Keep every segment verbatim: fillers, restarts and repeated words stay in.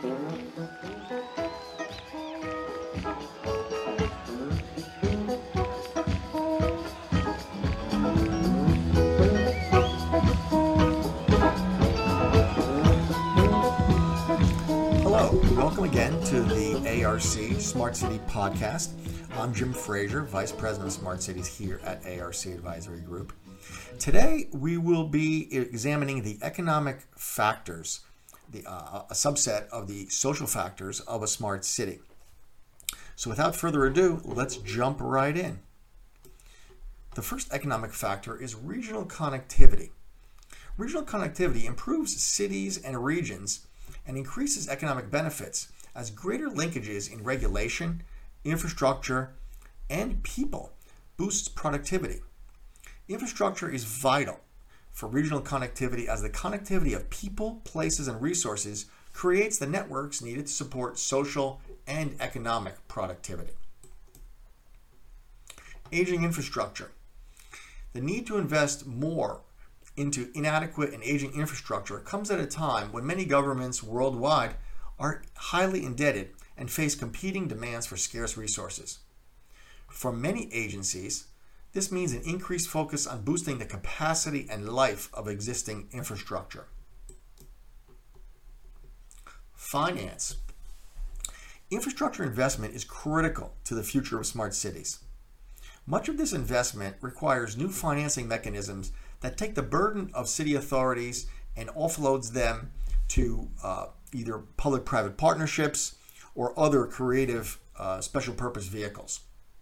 Welcome again to the A R C Smart City Podcast. I'm Jim Frazier, Vice President of Smart Cities here at A R C Advisory Group. Today we will be examining the economic factors, the, uh, a subset of the social factors of a smart city. So without further ado, let's jump right in. The first economic factor is regional connectivity. Regional connectivity improves cities and regions and increases economic benefits as greater linkages in regulation, infrastructure, and people boosts productivity. Infrastructure is vital for regional connectivity as the connectivity of people, places, and resources creates the networks needed to support social and economic productivity. Aging infrastructure. The need to invest more into inadequate and aging infrastructure comes at a time when many governments worldwide are highly indebted and face competing demands for scarce resources. For many agencies, this means an increased focus on boosting the capacity and life of existing infrastructure. Finance. Infrastructure investment is critical to the future of smart cities. Much of this investment requires new financing mechanisms that take the burden of city authorities and offloads them to uh, either public-private partnerships or other creative uh, special purpose vehicles.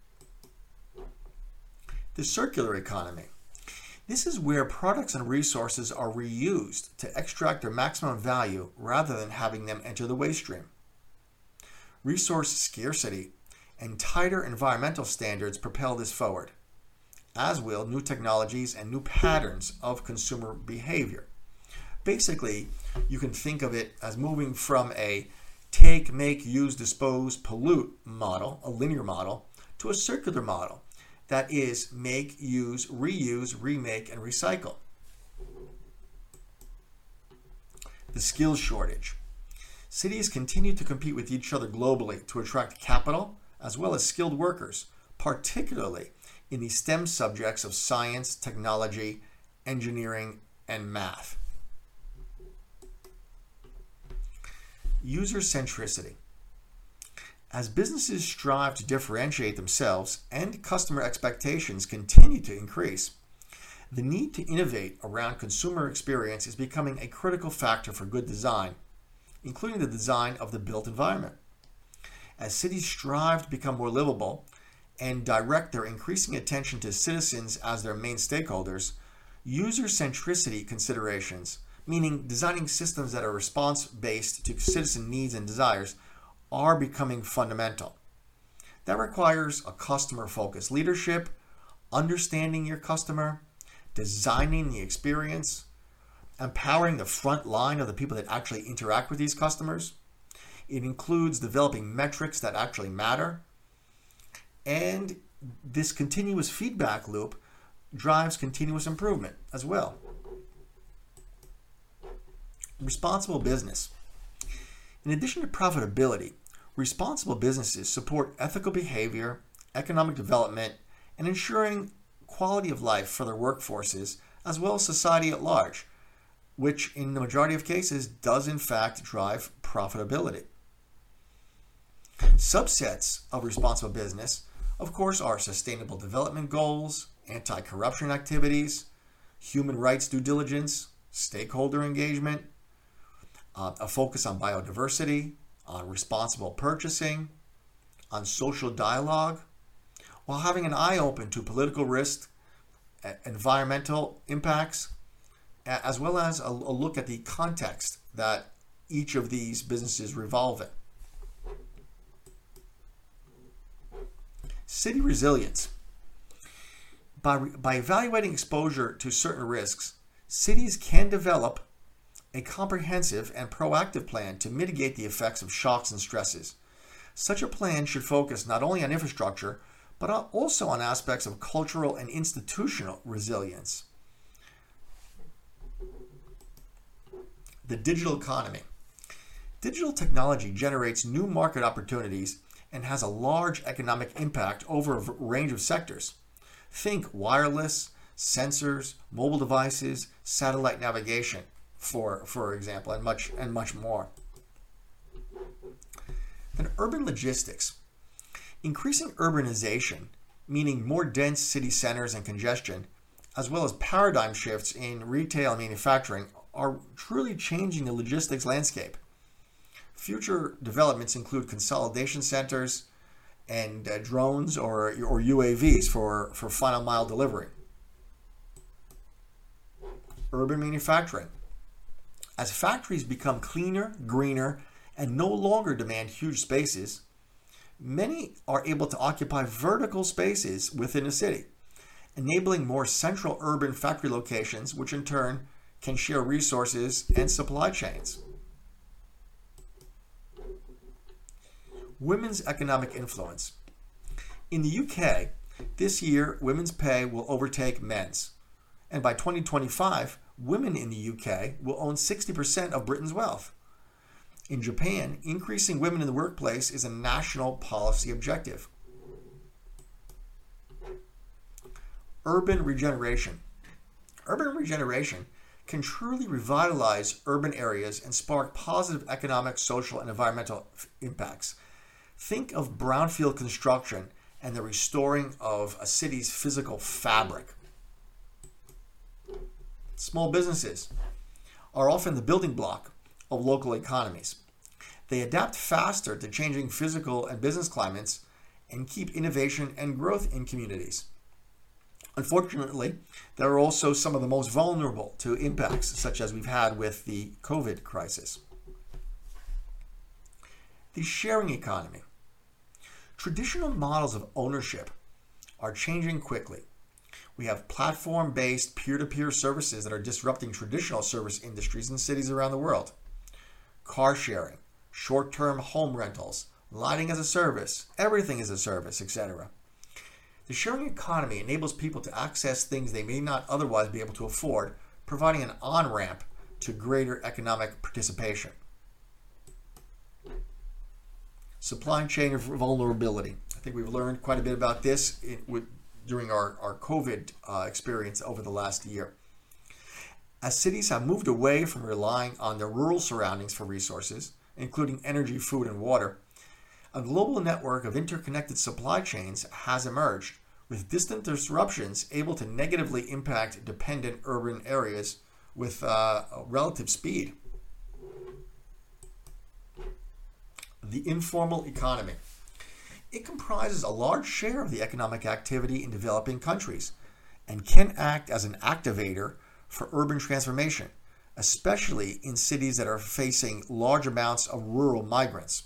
The circular economy. This is where products and resources are reused to extract their maximum value rather than having them enter the waste stream. Resource scarcity and tighter environmental standards propel this forward, as will new technologies and new patterns of consumer behavior. Basically, you can think of it as moving from a take, make, use, dispose, pollute model, a linear model, to a circular model that is make, use, reuse, remake, and recycle. The skills shortage. Cities continue to compete with each other globally to attract capital as well as skilled workers, particularly in the STEM subjects of science, technology, engineering, and math. User centricity. As businesses strive to differentiate themselves and customer expectations continue to increase, the need to innovate around consumer experience is becoming a critical factor for good design, including the design of the built environment. As cities strive to become more livable and direct their increasing attention to citizens as their main stakeholders, user centricity considerations, meaning designing systems that are response-based to citizen needs and desires, are becoming fundamental. That requires a customer-focused leadership, understanding your customer, designing the experience, empowering the front line of the people that actually interact with these customers. It includes developing metrics that actually matter. And this continuous feedback loop drives continuous improvement as well. Responsible business. In addition to profitability, responsible businesses support ethical behavior, economic development, and ensuring quality of life for their workforces as well as society at large, which in the majority of cases does in fact drive profitability. Subsets of responsible business, of course, are sustainable development goals, anti-corruption activities, human rights due diligence, stakeholder engagement, uh, a focus on biodiversity, on responsible purchasing, on social dialogue, while having an eye open to political risk, environmental impacts, as well as a, a look at the context that each of these businesses revolve in. City resilience. By, by evaluating exposure to certain risks, cities can develop a comprehensive and proactive plan to mitigate the effects of shocks and stresses. Such a plan should focus not only on infrastructure, but also on aspects of cultural and institutional resilience. The digital economy. Digital technology generates new market opportunities and has a large economic impact over a range of sectors. Think wireless, sensors, mobile devices, satellite navigation, for, for example, and much, and much more. Then urban logistics. Increasing urbanization, meaning more dense city centers and congestion, as well as paradigm shifts in retail and manufacturing, are truly changing the logistics landscape. Future developments include consolidation centers and uh, drones or, or U A Vs for, for final mile delivery. Urban manufacturing. As factories become cleaner, greener, and no longer demand huge spaces, many are able to occupy vertical spaces within a city, enabling more central urban factory locations, which in turn can share resources and supply chains. Women's economic influence. In the U K, this year, women's pay will overtake men's. And by twenty twenty-five, women in the U K will own sixty percent of Britain's wealth. In Japan, increasing women in the workplace is a national policy objective. Urban regeneration. Urban regeneration can truly revitalize urban areas and spark positive economic, social, and environmental impacts. Think of brownfield construction and the restoring of a city's physical fabric. Small businesses are often the building block of local economies. They adapt faster to changing physical and business climates and keep innovation and growth in communities. Unfortunately, they are also some of the most vulnerable to impacts, such as we've had with the COVID crisis. The sharing economy. Traditional models of ownership are changing quickly. We have platform-based peer-to-peer services that are disrupting traditional service industries in cities around the world. Car sharing, short-term home rentals, lighting as a service, everything as a service, et cetera. The sharing economy enables people to access things they may not otherwise be able to afford, providing an on-ramp to greater economic participation. Supply chain vulnerability. I think we've learned quite a bit about this in, with, during our, our COVID uh, experience over the last year. As cities have moved away from relying on their rural surroundings for resources, including energy, food, and water, a global network of interconnected supply chains has emerged, with distant disruptions able to negatively impact dependent urban areas with uh, relative speed. The informal economy. It comprises a large share of the economic activity in developing countries and can act as an activator for urban transformation, especially in cities that are facing large amounts of rural migrants.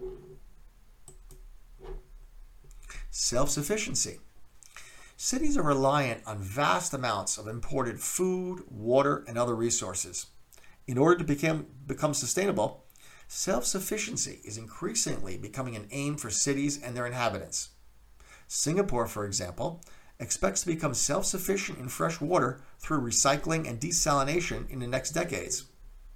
Self-sufficiency. Cities are reliant on vast amounts of imported food, water, and other resources. In order to become, become sustainable, self-sufficiency is increasingly becoming an aim for cities and their inhabitants. Singapore, for example, expects to become self-sufficient in fresh water through recycling and desalination in the next decades.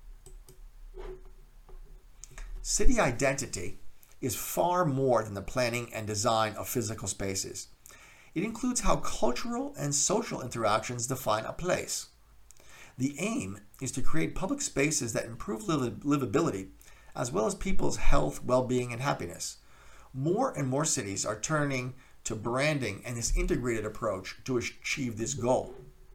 City identity is far more than the planning and design of physical spaces. It includes how cultural and social interactions define a place. The aim is to create public spaces that improve liv- livability as well as people's health, well-being, and happiness. More and more cities are turning to branding and this integrated approach to achieve this goal.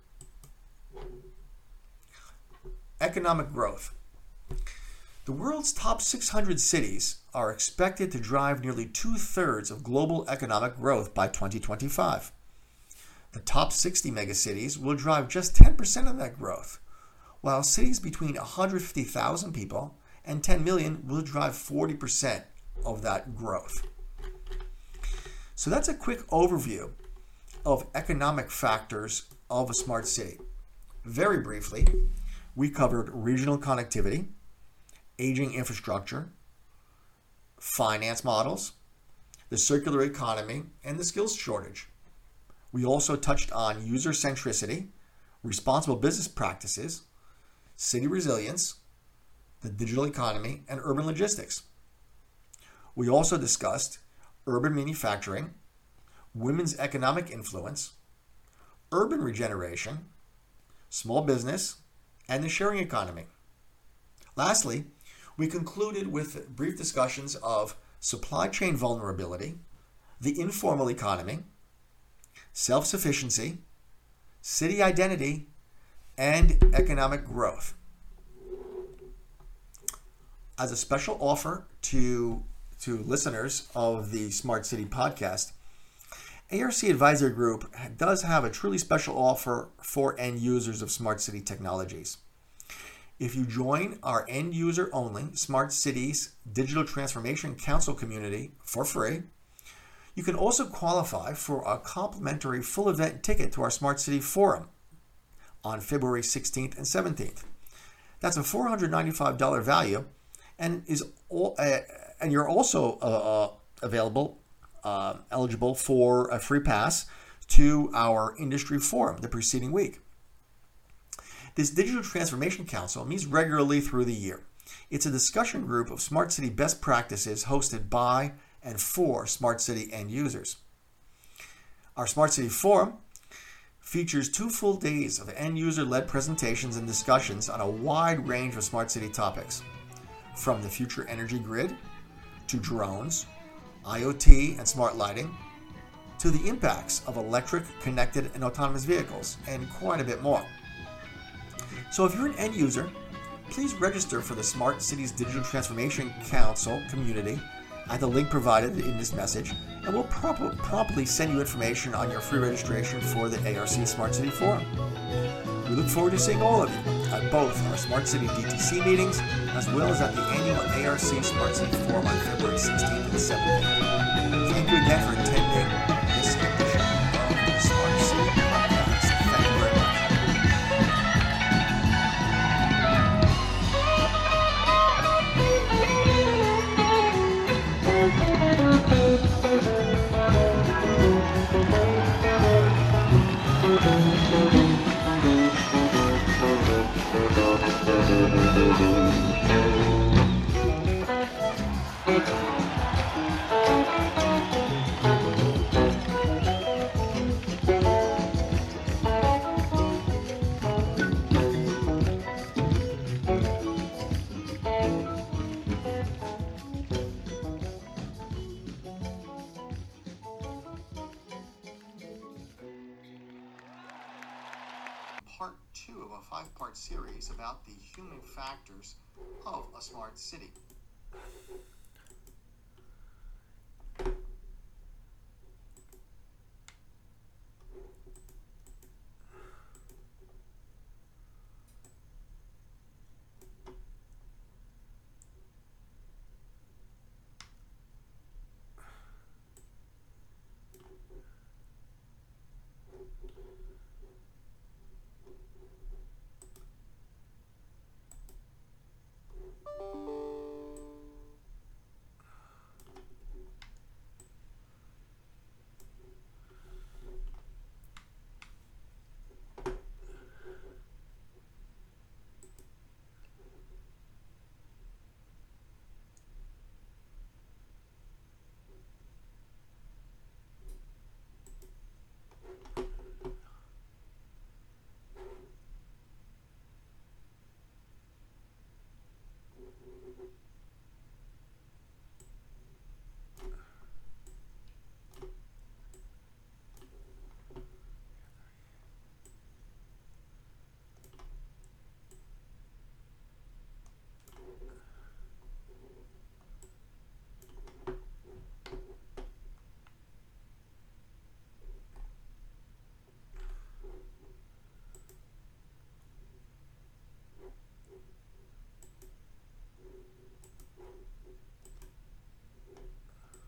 Economic growth. The world's top six hundred cities are expected to drive nearly two-thirds of global economic growth by twenty twenty-five. The top sixty megacities will drive just ten percent of that growth, while cities between one hundred fifty thousand people and ten million will drive forty percent of that growth. So that's a quick overview of economic factors of a smart city. Very briefly, we covered regional connectivity, aging infrastructure, finance models, the circular economy, and the skills shortage. We also touched on user centricity, responsible business practices, city resilience, the digital economy, and urban logistics. We also discussed urban manufacturing, women's economic influence, urban regeneration, small business, and the sharing economy. Lastly, we concluded with brief discussions of supply chain vulnerability, the informal economy, self-sufficiency, city identity, and economic growth. As a special offer to, to listeners of the Smart City podcast, A R C Advisory Group does have a truly special offer for end users of Smart City Technologies. If you join our end user only Smart Cities Digital Transformation Council community for free, you can also qualify for a complimentary full event ticket to our Smart City Forum on February sixteenth and seventeenth. That's a four hundred ninety-five dollars value, and is all, uh, and you're also uh, available, uh, eligible for a free pass to our industry forum the preceding week. This Digital Transformation Council meets regularly through the year. It's a discussion group of Smart City best practices hosted by and for Smart City end users. Our Smart City Forum features two full days of end user-led presentations and discussions on a wide range of Smart City topics, from the future energy grid to drones, I O T and smart lighting, to the impacts of electric, connected, and autonomous vehicles, and quite a bit more. So if you're an end user, please register for the Smart Cities Digital Transformation Council community at the link provided in this message, and we'll prop- promptly send you information on your free registration for the A R C Smart City Forum. We look forward to seeing all of you at both our Smart City D T C meetings, as well as at the annual A R C Smart City Forum on February sixteenth and seventeenth. Thank you again for attending this edition of the Smart City Podcast. Thank you very much. Part two of a five-part series about the human factors of a smart city.